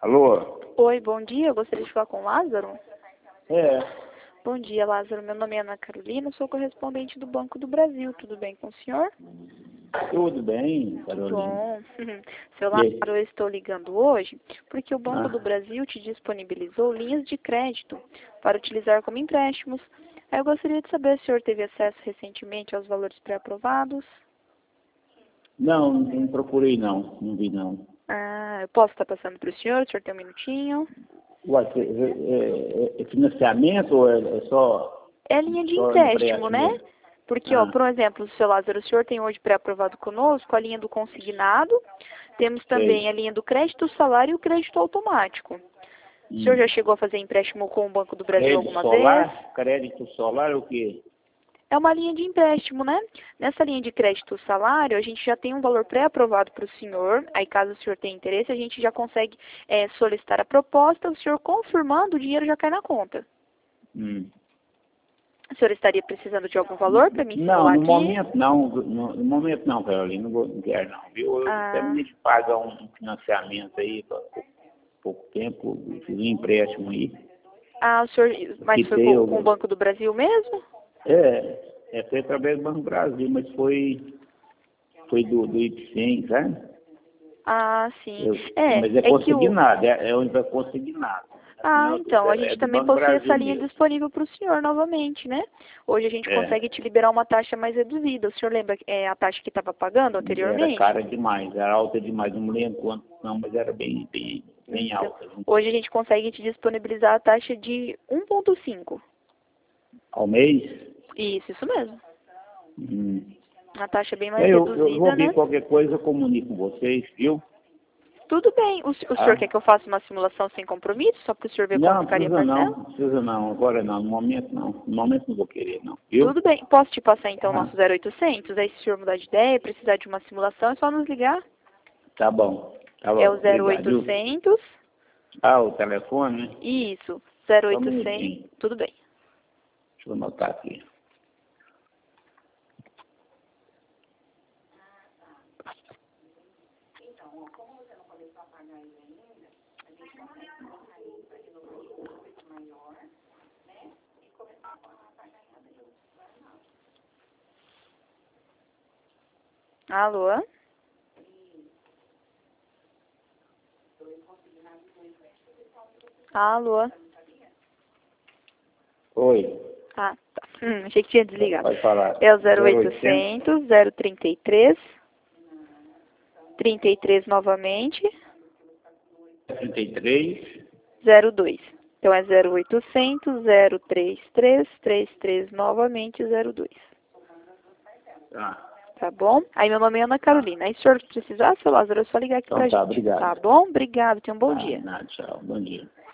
Alô? Oi, bom dia. Eu gostaria de falar com o Lázaro. É, Bom dia, Lázaro. Meu nome é Ana Carolina, sou correspondente do Banco do Brasil. Tudo bem com o senhor? tudo bem, Que Carolina? bom. Seu E aí? Lázaro, eu estou ligando hoje porque o Banco do Ah, Brasil te disponibilizou linhas de crédito para utilizar como empréstimos. Aí eu gostaria de saber se o senhor teve acesso recentemente aos valores pré-aprovados. não procurei não vi não. Ah, eu posso estar passando para o senhor tem um minutinho? Uai, é financiamento ou é só, É linha de só empréstimo, empréstimo né? mesmo? Porque, ó, Ah, por exemplo, seu Lázaro, o senhor tem hoje pré-aprovado conosco a linha do consignado, temos também a sei. linha do crédito salário e o crédito automático. O senhor já Hum. chegou a fazer empréstimo com o Banco do Brasil alguma vez? Crédito solar é o quê? É uma linha de empréstimo, né? Nessa linha de crédito salário, a gente já tem um valor pré-aprovado para o senhor. Aí, caso o senhor tenha interesse, a gente já consegue solicitar a proposta. O senhor confirmando, o dinheiro já cai na conta. Hum. O senhor estaria precisando de algum valor para me Não, simular no aqui? momento não, no momento não, Carolina, não quero não, viu? Eu Ah, terminei de pagar um financiamento aí, há pouco tempo, fiz um empréstimo aí, o senhor, mas que foi tem, com o Banco do Brasil mesmo? foi através do Banco do Brasil, mas foi do IPCEM, sabe? Ah, sim. Mas é É que o... consignado, é consignado. Ah, Afinal, então, a é gente do também Banco do possui Brasil essa linha mesmo. disponível para o senhor novamente, né? Hoje a gente É, consegue te liberar uma taxa mais reduzida. O senhor lembra a taxa que estava pagando era anteriormente? cara demais, era alta demais, não me lembro quanto não, mas era bem Então, alta, viu? hoje a gente consegue te disponibilizar a taxa de 1,5. Ao mês. Isso mesmo. Hum. Uma taxa bem mais Eu vou reduzida, ver né? qualquer coisa, eu comunico com vocês, viu? Tudo bem. O senhor quer Ah, que eu faça uma simulação sem compromisso, só para o senhor ver como não, ficaria a parcela? precisa não, agora não, no momento não. No momento não vou querer não, viu? Tudo bem. Posso te passar então o Ah, nosso 0800? Aí se o senhor mudar de ideia, precisar de uma simulação, é só nos ligar. tá É o bom, obrigado, viu? 0800. Ah, o telefone, né? Isso. Só um 0800. minutinho, Tudo bem. deixa eu anotar aqui. Alô? Alô? Oi, Ah, tá. Achei que tinha desligado. pode falar. É o 0800 0800 033 33 novamente 33. 02. Então é 0800 033 33 novamente 02. Tá, Tá bom? Aí meu nome é Ana tá. Carolina. Aí se o senhor precisar, seu Lázaro, é só ligar aqui Então pra tá, gente. obrigado. Tá bom? Obrigado. Tenha um bom Tá, dia. nada, tchau, bom dia.